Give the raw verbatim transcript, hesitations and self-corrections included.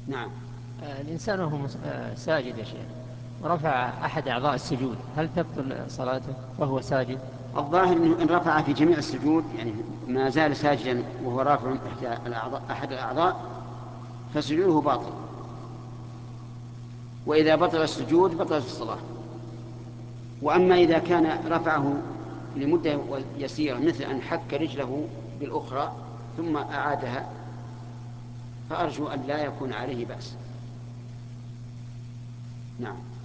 نعم. آه، الإنسان وهو مس- آه، ساجد يا شيخ، ورفع أحد أعضاء السجود، هل تبطل صلاته وهو ساجد؟ الظاهر أنه إن رفع في جميع السجود، يعني ما زال ساجدا وهو رافع إحدى الأعضاء أحد الأعضاء، فسجوده باطل. وإذا بطل السجود بطلت الصلاة. وأما إذا كان رفعه لمدة يسيرة، مثل أن حك رجله بالأخرى ثم أعادها، فأرجو أن لا يكون عليه بأس. نعم.